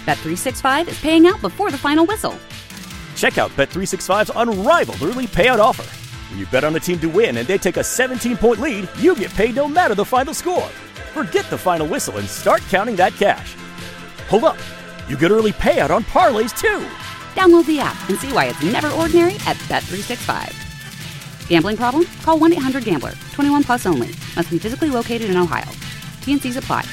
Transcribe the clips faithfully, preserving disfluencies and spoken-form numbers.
Bet three sixty-five is paying out before the final whistle. Check out Bet three sixty-five's unrivaled early payout offer. When you bet on a team to win and they take a seventeen-point lead, you get paid no matter the final score. Forget the final whistle and start counting that cash. Hold up. You get early payout on parlays, too. Download the app and see why it's never ordinary at Bet three sixty-five. Gambling problem? Call one eight hundred gambler. twenty-one plus only. Must be physically located in Ohio. T N Cs apply.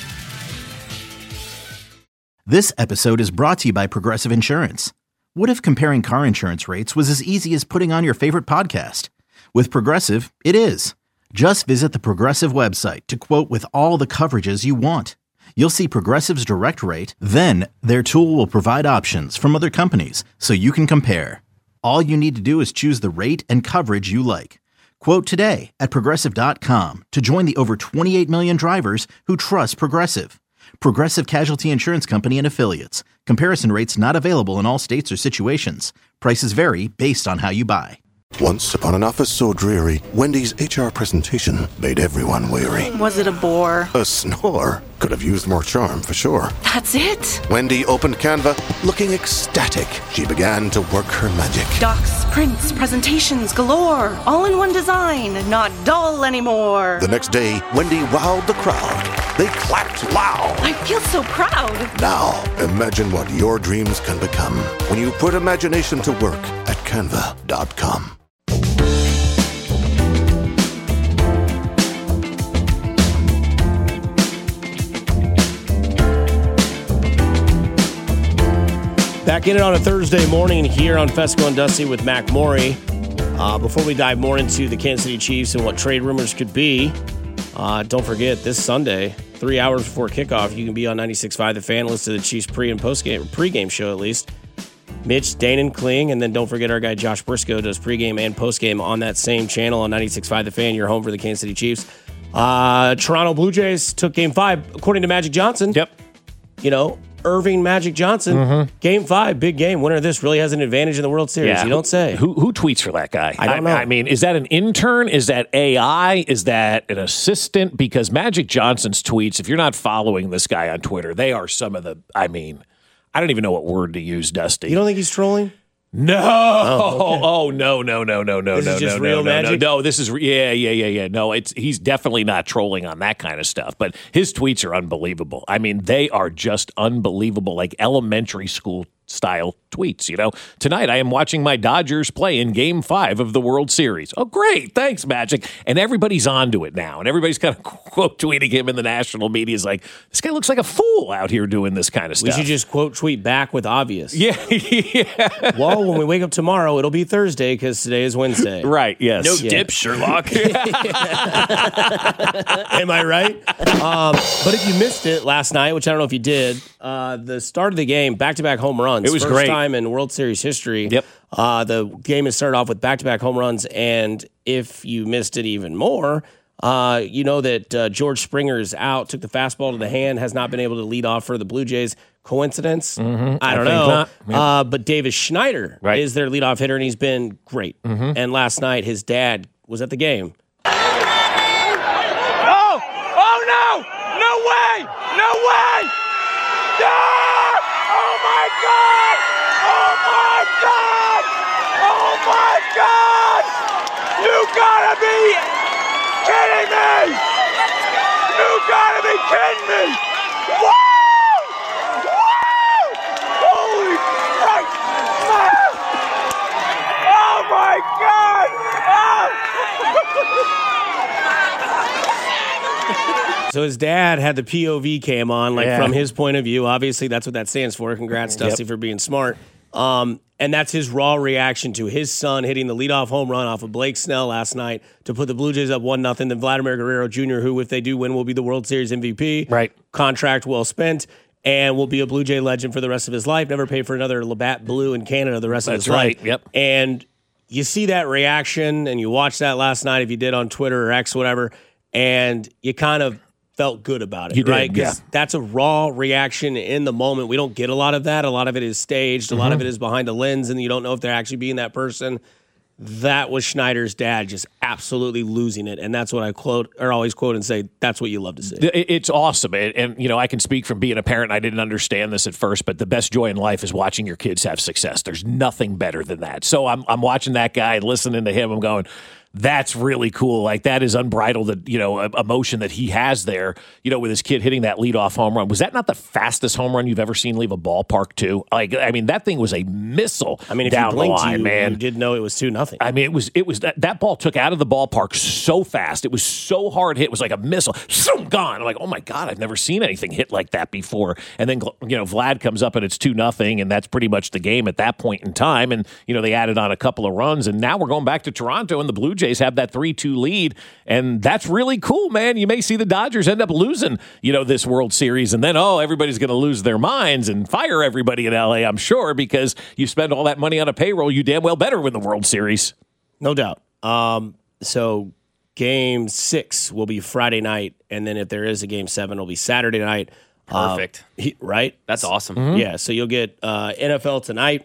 This episode is brought to you by Progressive Insurance. What if comparing car insurance rates was as easy as putting on your favorite podcast? With Progressive, it is. Just visit the Progressive website to quote with all the coverages you want. You'll see Progressive's direct rate, then their tool will provide options from other companies so you can compare. All you need to do is choose the rate and coverage you like. Quote today at Progressive dot com to join the over twenty-eight million drivers who trust Progressive. Progressive Casualty Insurance Company and Affiliates. Comparison rates not available in all states or situations. Prices vary based on how you buy. Once upon an office so dreary, Wendy's H R presentation made everyone weary. Was it a bore? A snore. Could have used more charm for sure. That's it? Wendy opened Canva, looking ecstatic. She began to work her magic. Docs, prints, presentations galore. All in one design, not dull anymore. The next day, Wendy wowed the crowd. They clapped loud. I feel so proud. Now, imagine what your dreams can become when you put imagination to work at canva dot com. Back in it on a Thursday morning here on Fesco and Dusty with Mac Maury. Uh, before we dive more into the Kansas City Chiefs and what trade rumors could be, uh, don't forget this Sunday, three hours before kickoff, you can be on ninety-six point five The Fan, listen to the Chiefs pre and post game, pregame show at least. Mitch, Dane, and Kling, and then don't forget our guy Josh Briscoe does pregame and postgame on that same channel on ninety-six point five The Fan, your home for the Kansas City Chiefs. Uh, Toronto Blue Jays took game five, according to Magic Johnson. Yep. You know, Irving Magic Johnson, mm-hmm. game five, big game. Winner of this really has an advantage in the World Series. Yeah. You don't say. Who who tweets for that guy? I don't know. I, I mean, is that an intern? Is that A I? Is that an assistant? Because Magic Johnson's tweets, if you're not following this guy on Twitter, they are some of the, I mean, I don't even know what word to use, Dusty. You don't think he's trolling? No. Oh, okay. oh no, no, no, no, no, this no, is just no, real no, magic? no, no. This is yeah, yeah, yeah, yeah. No, it's he's definitely not trolling on that kind of stuff. But his tweets are unbelievable. I mean, they are just unbelievable, like elementary school style tweets. You know, tonight I am watching my Dodgers play in Game Five of the World Series. Oh, great, thanks, Magic. And everybody's onto it now, and everybody's kind of quote tweeting him in the national media. Is like, this guy looks like a fool out here doing this kind of stuff. We should just quote tweet back with obvious. Yeah, yeah. Well, when we wake up tomorrow, it'll be Thursday because today is Wednesday. Right. Yes. No Yeah. dip, Sherlock. Am I right? Um, but if you missed it last night, which I don't know if you did, uh, the start of the game, back-to-back home runs. It was First great. time in World Series history. Yep. Uh, the game has started off with back-to-back home runs, and if you missed it even more, uh, you know that uh, George Springer's out, took the fastball to the hand, has not been able to lead off for the Blue Jays. Coincidence? Mm-hmm. I don't I know. not. Yep. Uh, but Davis Schneider Right. is their leadoff hitter, and he's been great. Mm-hmm. And last night, his dad was at the game. Oh! Oh no! No way! No way! No! Oh my God! Oh my God! Oh my God! You gotta be kidding me! You gotta be kidding me! Woo! Woo! Holy Christ! Oh my God! Oh! So his dad had the P O V cam on, like Yeah. from his point of view. Obviously, that's what that stands for. Congrats, Dusty, Yep. for being smart. Um, and that's his raw reaction to his son hitting the leadoff home run off of Blake Snell last night to put the Blue Jays up one nothing. Then Vladimir Guerrero Junior, who, if they do win, will be the World Series M V P. Right. Contract well spent. And will be a Blue Jay legend for the rest of his life. Never pay for another Labatt Blue in Canada the rest of That's his right. life. Yep. And you see that reaction, and you watched that last night if you did on Twitter or X, whatever, and you kind of felt good about it, You did, right? yeah. That's a raw reaction in the moment. We don't get a lot of that. A lot of it is staged. A lot of it is behind a lens, and you don't know if they're actually being that person. that was Schneider's dad just absolutely losing it. And that's what I quote or always quote and say, that's what you love to see. It's awesome. And, and, you know, I can speak from being a parent. I didn't understand this at first, but the best joy in life is watching your kids have success. There's nothing better than that. So I'm, I'm watching that guy, listening to him. I'm going, that's really cool. Like, that is unbridled, you know, emotion that he has there, you know, with his kid hitting that leadoff home run. Was that not the fastest home run you've ever seen leave a ballpark, too? Like, I mean, that thing was a missile I mean, if down you blinked, the line, you, man. You did know it was two nothing. I mean, it was, it was that, that ball took out of the ballpark so fast. It was so hard hit. It was like a missile. Zoom, gone. I'm like, oh, my God, I've never seen anything hit like that before. And then, you know, Vlad comes up and it's two nothing, and that's pretty much the game at that point in time. And, you know, they added on a couple of runs, and now we're going back to Toronto, and the Blue Jays have that three two lead, and that's really cool, man. You may see the Dodgers end up losing, you know, this World Series, and then, oh, everybody's going to lose their minds and fire everybody in L A, I'm sure, because you spend all that money on a payroll, you damn well better win the World Series. No doubt. Um, so game six will be Friday night, and then if there is a game seven, it'll be Saturday night. Perfect. Uh, he, right? That's awesome. Mm-hmm. Yeah, so you'll get uh, N F L tonight.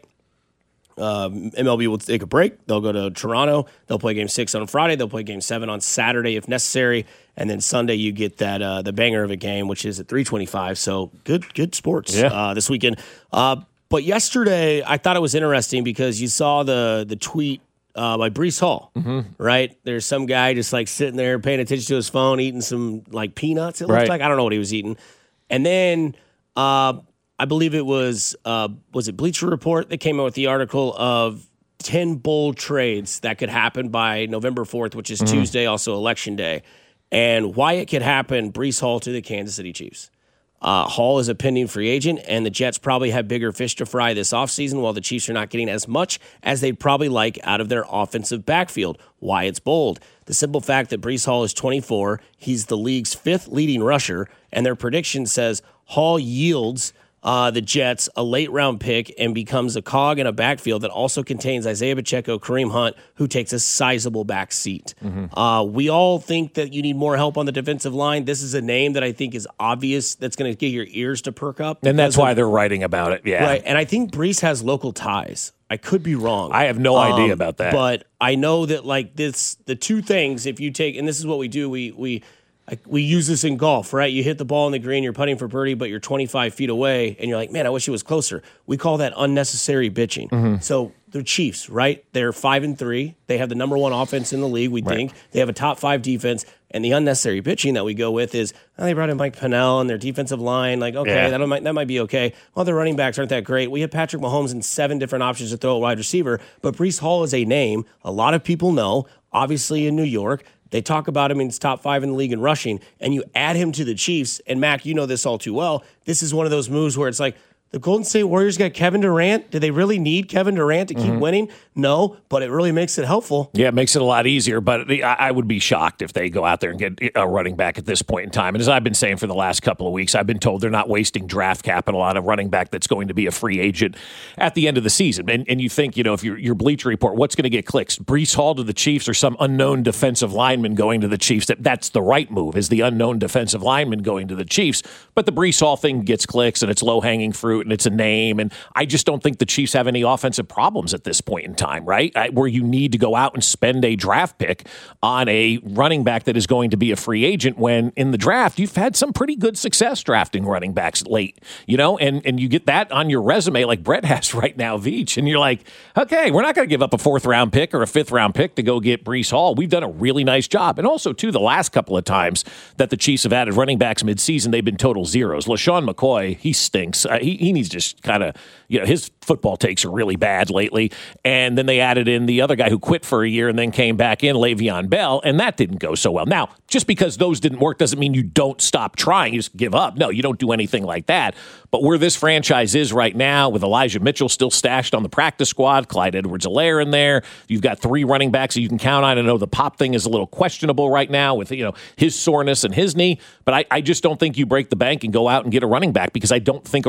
Um, M L B will take a break. They'll go to Toronto. They'll play game six on Friday. They'll play game seven on Saturday if necessary. And then Sunday you get that uh, the banger of a game, which is at three twenty-five. So good good sports yeah. uh, this weekend. Uh, but yesterday I thought it was interesting because you saw the the tweet uh, by Breece Hall, mm-hmm. right? There's some guy just like sitting there paying attention to his phone, eating some like peanuts, it looked right. like. I don't know what he was eating. And then uh, I believe it was, uh, was it Bleacher Report that came out with the article of ten bold trades that could happen by November fourth, which is mm-hmm. Tuesday, also Election Day, and why it could happen. Breece Hall to the Kansas City Chiefs. Uh, Hall is a pending free agent, and the Jets probably have bigger fish to fry this offseason, while the Chiefs are not getting as much as they'd probably like out of their offensive backfield. Why it's bold. The simple fact that Breece Hall is twenty-four, he's the league's fifth leading rusher, and their prediction says Hall yields Uh, the Jets a late-round pick and becomes a cog in a backfield that also contains Isaiah Pacheco, Kareem Hunt, who takes a sizable back seat. Mm-hmm. Uh, we all think that you need more help on the defensive line. This is a name that I think is obvious that's going to get your ears to perk up. And that's why of, they're writing about it, yeah. Right, and I think Breece has local ties. I could be wrong. I have no um, idea about that. But I know that, like, this, the two things, if you take, and this is what we do, we we – I, we use this in golf, right? You hit the ball in the green, you're putting for birdie, but you're twenty-five feet away, and you're like, man, I wish it was closer. We call that unnecessary bitching. Mm-hmm. So the Chiefs, right? They're five and three. They have the number one offense in the league, we right. think. They have a top five defense, and the unnecessary bitching that we go with is, oh, they brought in Mike Pennell and their defensive line. Like, okay, yeah. that might that might be okay. Well, their running backs aren't that great. We have Patrick Mahomes and seven different options to throw a wide receiver, but Breece Hall is a name a lot of people know, obviously in New York. They talk about him in his top five in the league in rushing, and you add him to the Chiefs. And, Mac, you know this all too well. This is one of those moves where it's like, the Golden State Warriors got Kevin Durant. Do they really need Kevin Durant to keep mm-hmm. winning? No, but it really makes it helpful. Yeah, it makes it a lot easier, but I would be shocked if they go out there and get a running back at this point in time. And as I've been saying for the last couple of weeks, I've been told they're not wasting draft capital on a running back that's going to be a free agent at the end of the season. And, and you think, you know, if you're, your Bleacher Report, what's going to get clicks? Breece Hall to the Chiefs or some unknown defensive lineman going to the Chiefs? That, that's the right move, is the unknown defensive lineman going to the Chiefs. But the Breece Hall thing gets clicks, and it's low-hanging fruit, and it's a name. And I just don't think the Chiefs have any offensive problems at this point in time, right? I, where you need to go out and spend a draft pick on a running back that is going to be a free agent when in the draft you've had some pretty good success drafting running backs late, you know, and, and you get that on your resume like Brett has right now, Veach, and you're like, okay, we're not going to give up a fourth round pick or a fifth round pick to go get Breece Hall. We've done a really nice job. And also, too, the last couple of times that the Chiefs have added running backs midseason, they've been total zeros. LaShawn McCoy, he stinks. Uh, he, he needs to just kind of, you know, his football takes are really bad lately. And then they added in the other guy who quit for a year and then came back in, Le'Veon Bell, and that didn't go so well. Now, just because those didn't work doesn't mean you don't stop trying. You just give up. No, you don't do anything like that. But where this franchise is right now, with Elijah Mitchell still stashed on the practice squad, Clyde Edwards-Helaire in there, you've got three running backs that you can count on. I know the Pop thing is a little questionable right now with, you know, his soreness and his knee, but I, I just don't think you break the bank and go out and get a running back, because I don't think a running back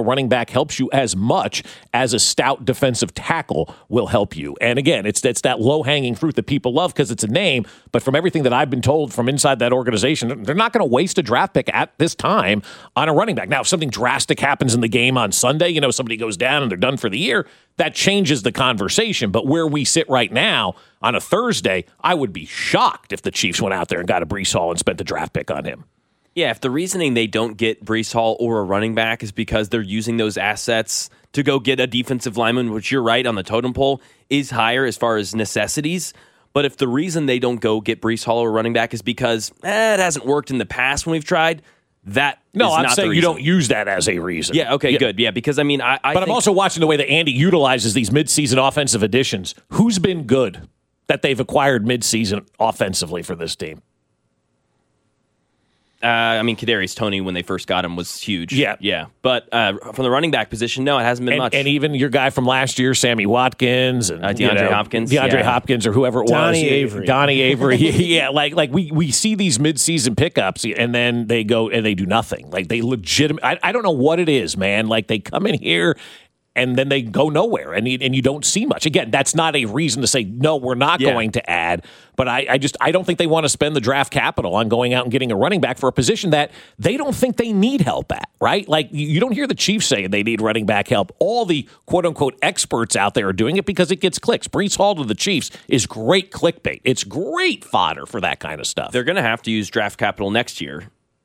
back helps you as much as a stout defensive tackle will help you. And again, it's, it's that low-hanging fruit that people love because it's a name, but from everything that I've been told from inside that organization, they're not going to waste a draft pick at this time on a running back. Now, if something drastic happens in the game on Sunday, you know, somebody goes down and they're done for the year, that changes the conversation. But where we sit right now on a Thursday, I would be shocked if the Chiefs went out there and got a Breece Hall and spent the draft pick on him. Yeah, if the reasoning they don't get Breece Hall or a running back is because they're using those assets to go get a defensive lineman, which you're right on the totem pole is higher as far as necessities. But if the reason they don't go get Breece Hall or running back is because eh, it hasn't worked in the past when we've tried, that no, is I'm not saying the you reason. don't use that as a reason. Yeah, okay, yeah. good. Yeah, because I mean, I. I but think, I'm also watching the way that Andy utilizes these midseason offensive additions. Who's been good that they've acquired midseason offensively for this team? Uh, I mean, Kadarius Toney, when they first got him, was huge. Yeah. Yeah. But uh, from the running back position, no, it hasn't been and, much. And even your guy from last year, Sammy Watkins, and uh, DeAndre you know, Hopkins. DeAndre yeah. Hopkins, or whoever it Donnie was. Avery. Donnie Avery. yeah, like like we, we see these midseason pickups, and then they go and they do nothing. Like they legitimate. I, I don't know what it is, man. Like they come in here and then they go nowhere, and you, and you don't see much. Again, that's not a reason to say, no, we're not yeah. going to add. But I, I just I don't think they want to spend the draft capital on going out and getting a running back for a position that they don't think they need help at, right? Like, you don't hear the Chiefs saying they need running back help. All the quote-unquote experts out there are doing it because it gets clicks. Breece Hall to the Chiefs is great clickbait. It's great fodder for that kind of stuff. They're going to have to use draft capital next year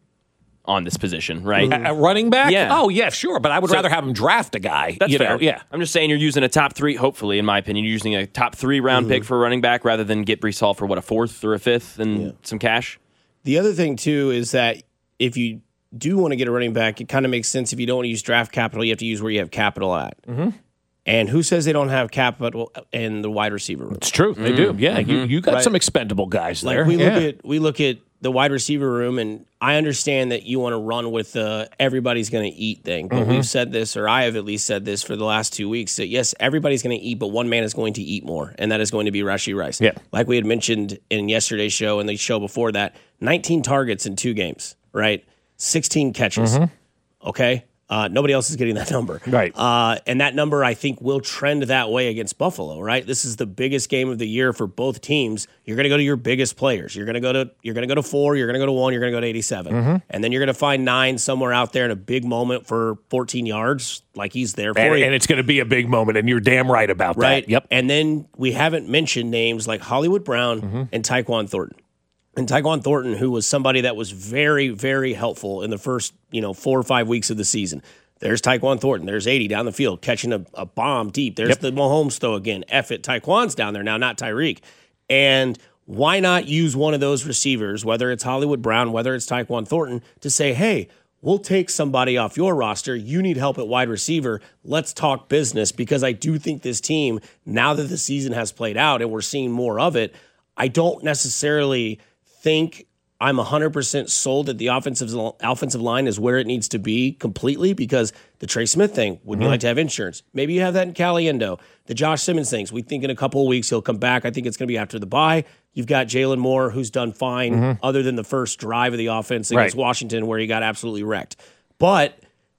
on this position, right? A, a running back? Yeah. Oh, yeah, sure. But I would So- rather have him draft a guy. That's you fair. know, yeah. I'm just saying you're using a top three, hopefully, in my opinion, you're using a top three round Mm-hmm. pick for a running back rather than get Breece Hall for, what, a fourth or a fifth and Yeah. some cash? The other thing, too, is that if you do want to get a running back, it kind of makes sense if you don't want to use draft capital, you have to use where you have capital at. Mm-hmm. And who says they don't have capital in the wide receiver room? It's true. They do. Yeah, you, you got Right. some expendable guys Like there. we yeah. look at we look at the wide receiver room, and I understand that you want to run with the everybody's going to eat thing. But Mm-hmm. we've said this, or I have at least said this for the last two weeks, that yes, everybody's going to eat, but one man is going to eat more, and that is going to be Rashee Rice. Yeah. Like we had mentioned in yesterday's show and the show before that, nineteen targets in two games, right? sixteen catches. Okay. Uh, nobody else is getting that number. Right. Uh, and that number, I think, will trend that way against Buffalo, right? This is the biggest game of the year for both teams. You're going to go to your biggest players. You're going to go to you're going to go to four, you're going to go to one, you're going to go to eighty-seven. And then you're going to find nine somewhere out there in a big moment for fourteen yards, like he's there for And, you. and it's going to be a big moment, and you're damn right about Right. that. Yep. And then we haven't mentioned names like Hollywood Brown Mm-hmm. and Tyquan Thornton. And Tyquan Thornton, who was somebody that was very, very helpful in the first, you know, four or five weeks of the season. There's Tyquan Thornton. There's eighty down the field catching a, a bomb deep. There's Yep. the Mahomes throw again. F it. Tyquan's down there now, not Tyreek. And why not use one of those receivers, whether it's Hollywood Brown, whether it's Tyquan Thornton, to say, hey, we'll take somebody off your roster. You need help at wide receiver. Let's talk business, because I do think this team, now that the season has played out and we're seeing more of it, I don't necessarily think I'm one hundred percent sold that the offensive offensive line is where it needs to be completely, because the Trey Smith thing, wouldn't you like to have insurance? Maybe you have that in Caliendo. The Josh Simmons things, we think in a couple of weeks he'll come back. I think it's going to be after the bye. You've got Jalen Moore, who's done fine other than the first drive of the offense against Right. Washington where he got absolutely wrecked. But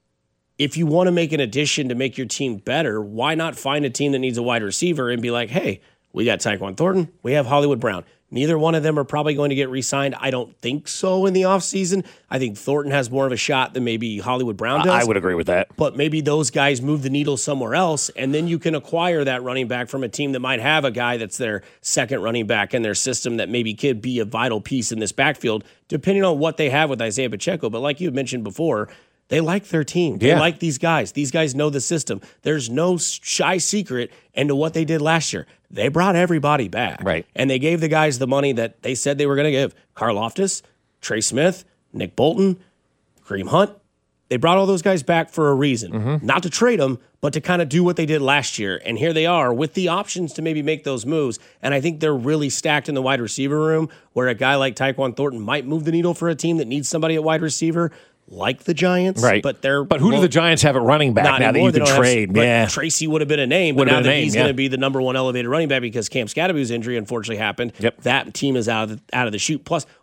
if you want to make an addition to make your team better, why not find a team that needs a wide receiver and be like, hey, we got Tyquan Thornton, we have Hollywood Brown. Neither one of them are probably going to get re-signed. I don't think so in the offseason. I think Thornton has more of a shot than maybe Hollywood Brown does. I would agree with that. But maybe those guys move the needle somewhere else, and then you can acquire that running back from a team that might have a guy that's their second running back in their system that maybe could be a vital piece in this backfield, depending on what they have with Isaiah Pacheco. But like you had mentioned before, they like their team. They Yeah. like these guys. These guys know the system. There's no shy secret into what they did last year. They brought everybody back. Right. And they gave the guys the money that they said they were going to give. Karlaftis, Trey Smith, Nick Bolton, Kareem Hunt. They brought all those guys back for a reason. Mm-hmm. Not to trade them, but to kind of do what they did last year. And here they are with the options to maybe make those moves. And I think they're really stacked in the wide receiver room, where a guy like Tyquan Thornton might move the needle for a team that needs somebody at wide receiver, like the Giants. Right. But they're But who do well, the Giants have at running back not now anymore. that They you can don't have- trade? but yeah. Tracy would have been a name, but Would have now been that a name, he's yeah. going to be the number one elevated running back because Cam Scadaboo's injury unfortunately happened, Yep. that team is out of the, out of the chute. Plus,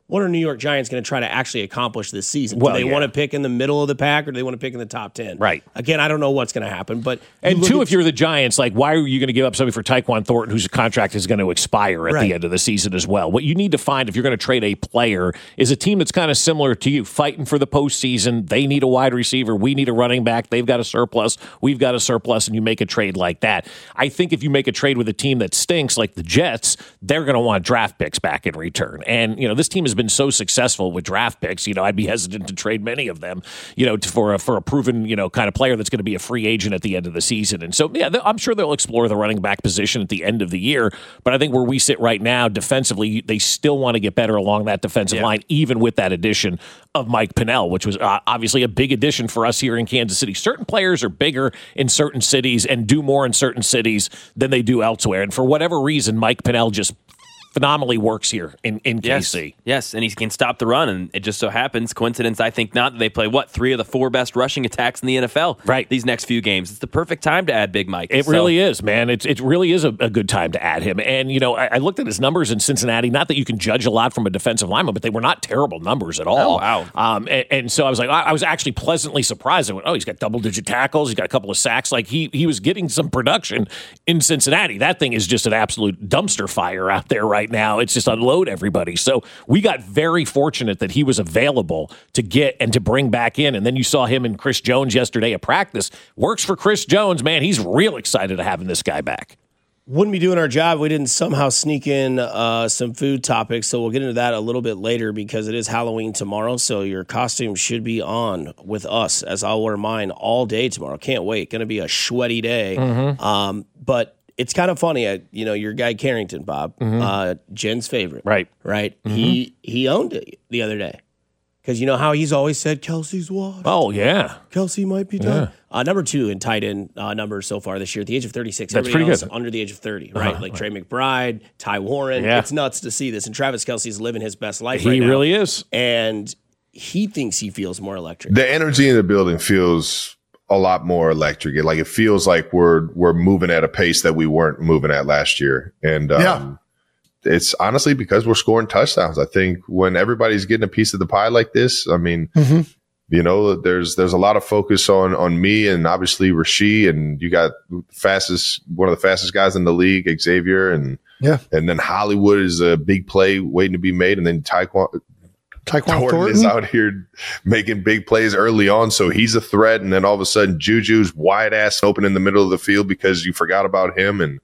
what are New York Giants going to try to actually accomplish this season? Well, do they yeah. want to pick in the middle of the pack, or do they want to pick in the top ten? Right. Again, I don't know what's going to happen. But And you two, look if you're the Giants, like, why are you going to give up something for Tyquan Thornton, whose contract is going to expire at Right. the end of the season as well? What you need to find if you're going to trade a player is a team that's kind of similar to you, fighting for the postseason. They need a wide receiver. We need a running back. They've got a surplus. We've got a surplus, and you make a trade like that. I think if you make a trade with a team that stinks, like the Jets, they're going to want draft picks back in return. And, you know, this team has been so successful with draft picks. You know, I'd be hesitant to trade many of them, you know, for a, for a proven, you know, kind of player that's going to be a free agent at the end of the season. And so, yeah, I'm sure they'll explore the running back position at the end of the year. But I think where we sit right now, defensively, they still want to get better along that defensive Yeah. line, even with that addition of Mike Pennell, which was uh, obviously a big addition for us here in Kansas City. Certain players are bigger in certain cities and do more in certain cities than they do elsewhere. And for whatever reason, Mike Pennell just phenomenally works here in, in Yes. K C. Yes, and he can stop the run, and it just so happens, coincidence, I think not, that they play, what, three of the four best rushing attacks in the N F L Right. these next few games. It's the perfect time to add Big Mike. It So- really is, man. It, it really is a, a good time to add him. And, you know, I, I looked at his numbers in Cincinnati. Not that you can judge a lot from a defensive lineman, but they were not terrible numbers at all. Oh, wow. Um, and, and so I was like, I, I was actually pleasantly surprised. I went, oh, he's got double-digit tackles. He's got a couple of sacks. Like, he he was getting some production in Cincinnati. That thing is just an absolute dumpster fire out there right now. It's just unload everybody. So we got very fortunate that he was available to get and to bring back in. And then you saw him and Chris Jones yesterday at practice. Works for Chris Jones, man. He's real excited to having this guy back. Wouldn't be doing our job if we didn't somehow sneak in uh, some food topics. So we'll get into that a little bit later because it is Halloween tomorrow. So your costume should be on with us, as I'll wear mine all day tomorrow. Can't wait. Going to be a sweaty day. Mm-hmm. Um, but it's kind of funny. Uh, you know, your guy Carrington, Bob, Mm-hmm. uh, Jen's favorite. Right. Right. He he owned it the other day. Because you know how he's always said Kelsey's washed. Oh, yeah. Kelsey might be done. Yeah. Uh, number two in tight end uh, numbers so far this year at the age of thirty-six. That's Everybody pretty else good. under the age of thirty, right? Uh-huh. Like Trey McBride, Ty Warren. Yeah. It's nuts to see this. And Travis Kelsey's living his best life He right now. really is. And he thinks he feels more electric. The energy in the building feels a lot more electric. It, like it feels like we're we're moving at a pace that we weren't moving at last year. And um, Yeah. it's honestly because we're scoring touchdowns. I think when everybody's getting a piece of the pie like this, I mean, Mm-hmm. you know, there's there's a lot of focus on on me and obviously Rasheed, and you got fastest one of the fastest guys in the league, Xavier, and Yeah. and then Hollywood is a big play waiting to be made, and then Tyquan Tyquan Thornton Thornton. is out here making big plays early on, so he's a threat. And then all of a sudden, Juju's wide ass open in the middle of the field because you forgot about him. And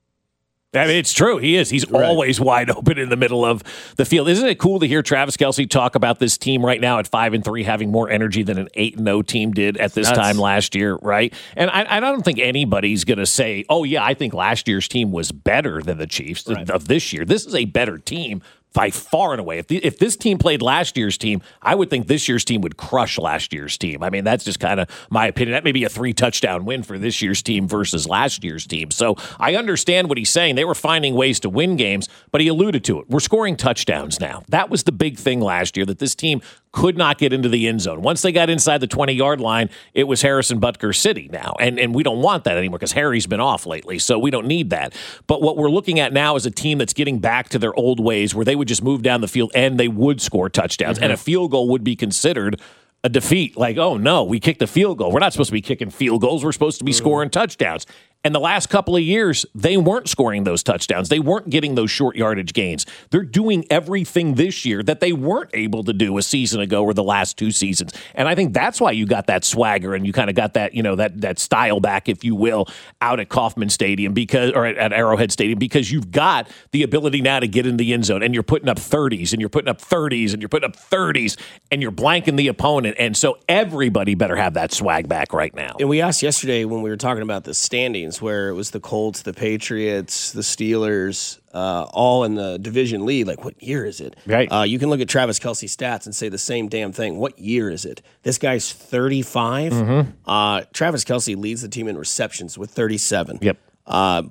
I mean, it's true. He is. He's Right. always wide open in the middle of the field. Isn't it cool to hear Travis Kelce talk about this team right now at five and three having more energy than an eight and zero team did at this Nuts. time last year, right? And I, I don't think anybody's going to say, "Oh yeah, I think last year's team was better than the Chiefs Right. of this year." This is a better team by far and away. If the, if this team played last year's team, I would think this year's team would crush last year's team. I mean, that's just kind of my opinion. That may be a three touchdown win for this year's team versus last year's team. So I understand what he's saying. They were finding ways to win games, but he alluded to it. We're scoring touchdowns now. That was the big thing last year, that this team could not get into the end zone. Once they got inside the twenty-yard line, it was Harrison Butker City now. And, and we don't want that anymore because Harry's been off lately, so we don't need that. But what we're looking at now is a team that's getting back to their old ways where they would just move down the field and they would score touchdowns. Mm-hmm. And a field goal would be considered a defeat. Like, oh, no, we kicked a field goal. We're not supposed to be kicking field goals. We're supposed to be Mm-hmm. scoring touchdowns. And the last couple of years, they weren't scoring those touchdowns. They weren't getting those short yardage gains. They're doing everything this year that they weren't able to do a season ago or the last two seasons. And I think that's why you got that swagger and you kind of got that, you know, that that style back, if you will, out at Kauffman Stadium because or at, at Arrowhead Stadium, because you've got the ability now to get in the end zone and you're putting up thirties and you're putting up thirties and you're putting up thirties and you're blanking the opponent. And so everybody better have that swag back right now. And we asked yesterday when we were talking about the standings, where it was the Colts, the Patriots, the Steelers, uh, all in the division lead. Like, what year is it? Right. Uh, you can look at Travis Kelce's stats and say the same damn thing. What year is it? This guy's thirty-five. Mm-hmm. Uh, Travis Kelce leads the team in receptions with thirty-seven. Yep. Uh,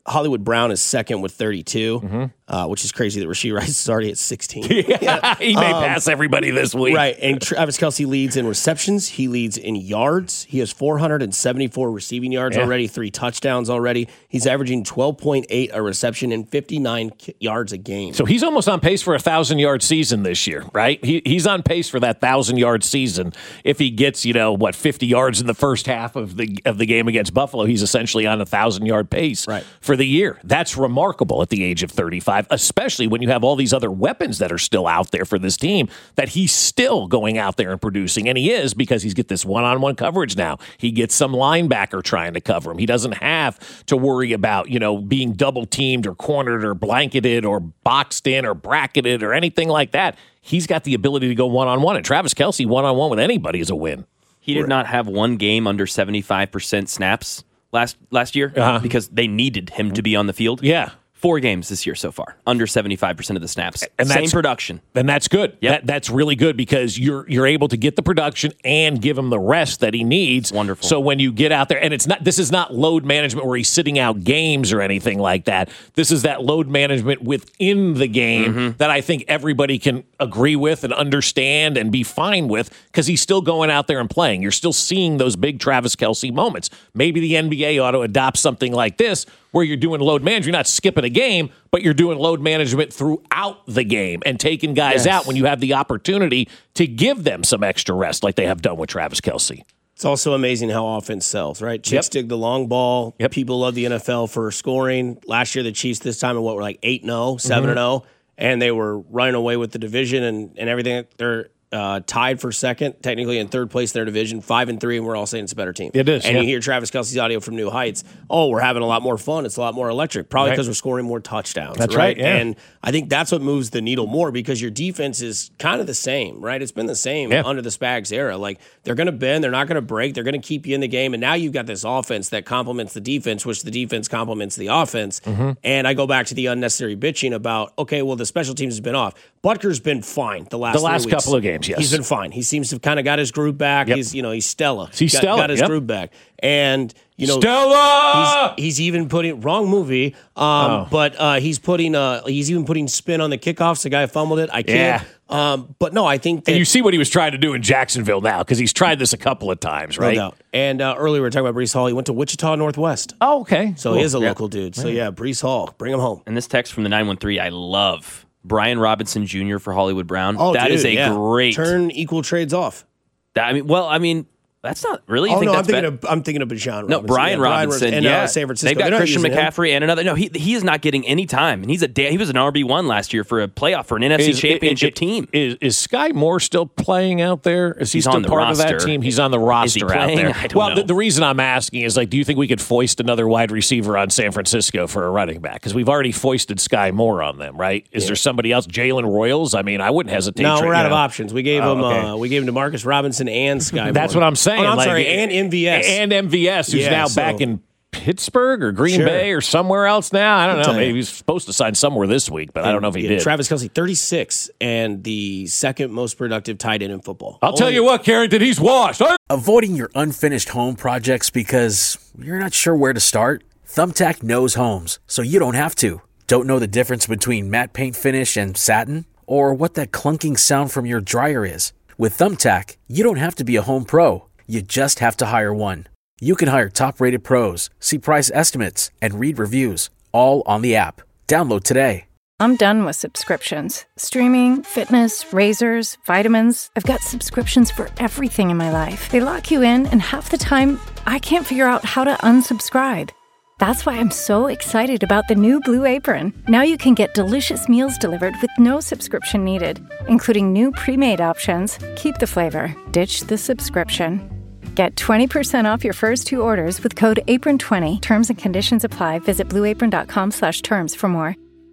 Hollywood Brown is second with thirty-two, Mm-hmm. uh, which is crazy that Rashee Rice is already at sixteen. Yeah, he may Um, pass everybody this week. Right, and Travis Kelce leads in receptions. He leads in yards. He has four hundred seventy-four receiving yards Yeah. already, three touchdowns already. He's averaging twelve point eight a reception and fifty-nine k- yards a game. So he's almost on pace for a thousand-yard season this year, right? He He's on pace for that thousand-yard season. If he gets, you know, what, fifty yards in the first half of the of the game against Buffalo, he's essentially on a thousand-yard pace Right. for the year. That's remarkable at the age of thirty-five, especially when you have all these other weapons that are still out there for this team, that he's still going out there and producing. And he is, because he's get this one-on-one coverage now. He gets some linebacker trying to cover him. He doesn't have to worry about, you know, being double-teamed or cornered or blanketed or boxed in or bracketed or anything like that. He's got the ability to go one-on-one. And Travis Kelce one-on-one with anybody is a win. He did not have one game under seventy-five percent snaps last last year Uh-huh. because they needed him to be on the field. Yeah. Four games this year so far, under seventy-five percent of the snaps. And Same that's- production. Then that's good. Yep. That, that's really good, because you're you're able to get the production and give him the rest that he needs. Wonderful. So when you get out there, and it's not this is not load management where he's sitting out games or anything like that. This is that load management within the game Mm-hmm. that I think everybody can agree with and understand and be fine with, because he's still going out there and playing. You're still seeing those big Travis Kelce moments. Maybe the N B A ought to adopt something like this, where you're doing load management. You're not skipping a game, but you're doing load management throughout the game and taking guys Yes. out when you have the opportunity to give them some extra rest, like they have done with Travis Kelce. It's also amazing how offense sells, right? Chicks Yep. dig the long ball. Yep. People love the N F L for scoring. Last year, the Chiefs this time, what were like eight and oh, seven and oh, and they were running away with the division and, and everything. They're uh, tied for second, technically in third place in their division, five and three, and we're all saying it's a better team. It is, And yeah. you hear Travis Kelce's audio from New Heights. Oh, we're having a lot more fun. It's a lot more electric, probably Right. because we're scoring more touchdowns. That's right, yeah. And I think that's what moves the needle more, because your defense is kind of the same, right? It's been the same Yeah. under the Spags era. Like, they're going to bend, they're not going to break, they're going to keep you in the game. And now you've got this offense that complements the defense, which the defense complements the offense. Mm-hmm. And I go back to the unnecessary bitching about, okay, well, the special teams has been off. Butker's been fine the last The three last weeks. couple of games, yes. He's been fine. He seems to have kind of got his groove back. Yep. He's, you know, he's Stella. He's got, Stella, got his yep. groove back. And, you know, Stella! He's, he's even putting wrong movie, um, Oh. but uh, he's putting uh, he's even putting spin on the kickoffs. The guy fumbled it. I can't. Yeah. Um, but no, I think that And you see what he was trying to do in Jacksonville now, because he's tried this a couple of times, no right? doubt. And uh, earlier we were talking about Brees Hall. He went to Wichita Northwest, Oh, okay. so Cool. he is a Yeah. local dude. So yeah, Brees Hall, bring him home. And this text from the nine one three, I love. Brian Robinson Junior for Hollywood Brown. Oh, that dude, is a yeah. great. turn equal trades off. That, I mean, well, I mean, that's not really. You Oh think no, I'm that's thinking bad? of I'm thinking of Bijan. No, Robinson. Brian Yeah, Robinson. and yeah, uh, San Francisco. They've got They're not Christian using him. McCaffrey and another. No, he he is not getting any time, and he's a da- he was an R B one last year for a playoff for an N F C Is- Championship is- team. Is, is Sky Moore still playing out there? Is he He's still on the part of that roster. team? He's on the roster he out playing? there. I don't well, know. The, the reason I'm asking is, like, do you think we could foist another wide receiver on San Francisco for a running back? Because we've already foisted Sky Moore on them, right? Is there somebody else? Jalen Royals? I mean, I wouldn't hesitate. No, tra- we're you out of know. options. We gave Oh, him okay. uh, we gave him to Marcus Robinson and Sky. That's Moore. what I'm saying. Oh, I'm like, sorry, and M V S. And M V S, who's Yeah, now so- back in Pittsburgh or Green Sure. Bay or somewhere else now. I don't know. tell you. Maybe he's supposed to sign somewhere this week, but I don't know if he Yeah, did. Travis Kelce, thirty-six, and the second most productive tight end in football. I'll tell Only- you what, Carrington, he's washed. Avoiding your unfinished home projects because you're not sure where to start? Thumbtack knows homes, so you don't have to. Don't know the difference between matte paint finish and satin? Or what that clunking sound from your dryer is? With Thumbtack, you don't have to be a home pro. You just have to hire one. You can hire top-rated pros, see price estimates, and read reviews, all on the app. Download today. I'm done with subscriptions. Streaming, fitness, razors, vitamins. I've got subscriptions for everything in my life. They lock you in, and half the time, I can't figure out how to unsubscribe. That's why I'm so excited about the new Blue Apron. Now you can get delicious meals delivered with no subscription needed, including new pre-made options. Keep the flavor, ditch the subscription. Get twenty percent off your first two orders with code apron twenty. Terms and conditions apply. Visit blueapron.com slash terms for more.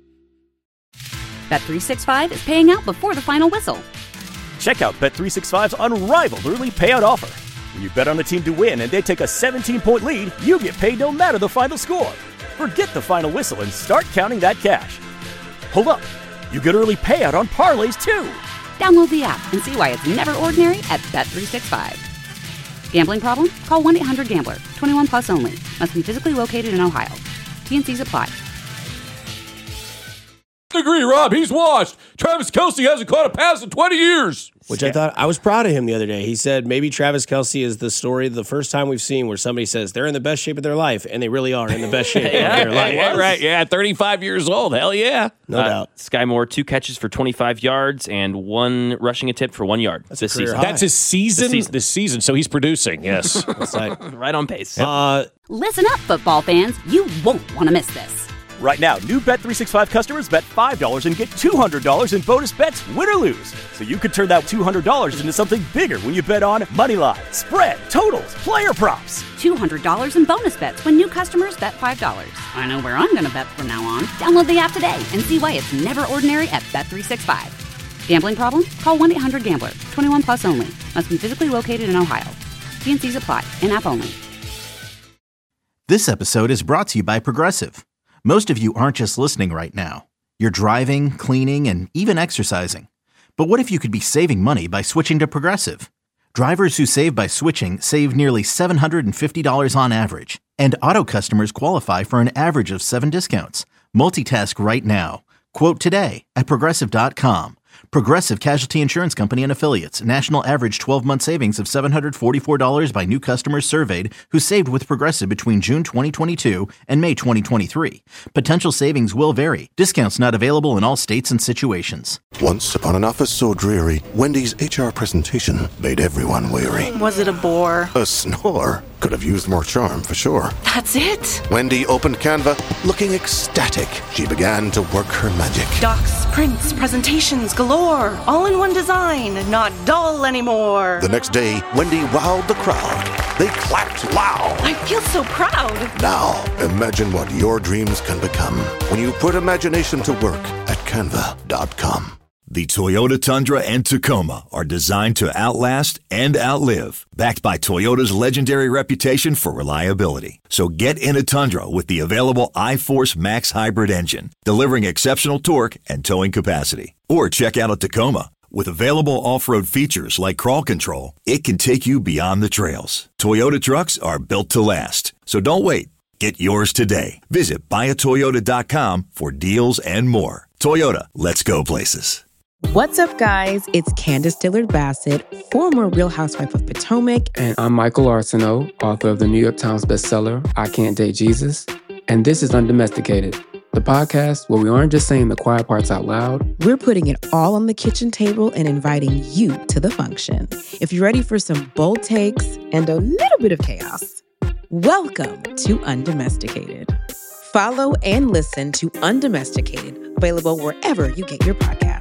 Bet three sixty-five is paying out before the final whistle. Check out Bet three sixty-five's unrivaled early payout offer. When you bet on a team to win and they take a seventeen-point lead, you get paid no matter the final score. Forget the final whistle and start counting that cash. Hold up. You get early payout on parlays, too. Download the app and see why it's never ordinary at Bet three sixty-five. Gambling problem? Call one eight hundred gambler. twenty-one plus only. Must be physically located in Ohio. T N Cs apply. Agree, Rob. He's washed. Travis Kelce hasn't caught a pass in twenty years. Which I thought, I was proud of him the other day. He said maybe Travis Kelce is the story, the first time we've seen where somebody says they're in the best shape of their life, and they really are in the best shape yeah, of their life. Yeah, right. Yeah, thirty-five years old. Hell yeah. No uh, doubt. Sky Moore, two catches for twenty-five yards and one rushing attempt for one yard That's this season. That's his season? This season. This season. So he's producing, yes. That's like, right on pace. Uh, Listen up, football fans. You won't want to miss this. Right now, new Bet three sixty-five customers bet five dollars and get two hundred dollars in bonus bets, win or lose. So you could turn that two hundred dollars into something bigger when you bet on money line, spread, totals, player props. two hundred dollars in bonus bets when new customers bet five dollars. I know where I'm going to bet from now on. Download the app today and see why it's never ordinary at Bet three sixty-five. Gambling problem? Call one eight hundred gambler. twenty-one plus only. Must be physically located in Ohio. T N Cs apply. In-app only. This episode is brought to you by Progressive. Most of you aren't just listening right now. You're driving, cleaning, and even exercising. But what if you could be saving money by switching to Progressive? Drivers who save by switching save nearly seven hundred fifty dollars on average. And auto customers qualify for an average of seven discounts. Multitask right now. Quote today at Progressive dot com. Progressive Casualty Insurance Company and Affiliates. National average twelve-month savings of seven hundred forty-four dollars by new customers surveyed who saved with Progressive between June twenty twenty-two and May twenty twenty-three. Potential savings will vary. Discounts not available in all states and situations. Once upon an office so dreary, Wendy's H R presentation made everyone weary. Was it a bore? A snore. Could have used more charm for sure. That's it? Wendy opened Canva, looking ecstatic. She began to work her magic. Docs, prints, presentations galore. All in one design, not dull anymore. The next day, Wendy wowed the crowd. They clapped loud. I feel so proud. Now, imagine what your dreams can become when you put imagination to work at canva dot com. The Toyota Tundra and Tacoma are designed to outlast and outlive, backed by Toyota's legendary reputation for reliability. So get in a Tundra with the available iForce Max hybrid engine, delivering exceptional torque and towing capacity. Or check out a Tacoma. With available off-road features like crawl control, it can take you beyond the trails. Toyota trucks are built to last. So don't wait. Get yours today. Visit buy a toyota dot com for deals and more. Toyota, let's go places. What's up, guys? It's Candace Dillard-Bassett, former Real Housewife of Potomac. And I'm Michael Arsenault, author of the New York Times bestseller, I Can't Date Jesus. And this is Undomesticated, the podcast where we aren't just saying the quiet parts out loud. We're putting it all on the kitchen table and inviting you to the function. If you're ready for some bold takes and a little bit of chaos, welcome to Undomesticated. Follow and listen to Undomesticated, available wherever you get your podcasts.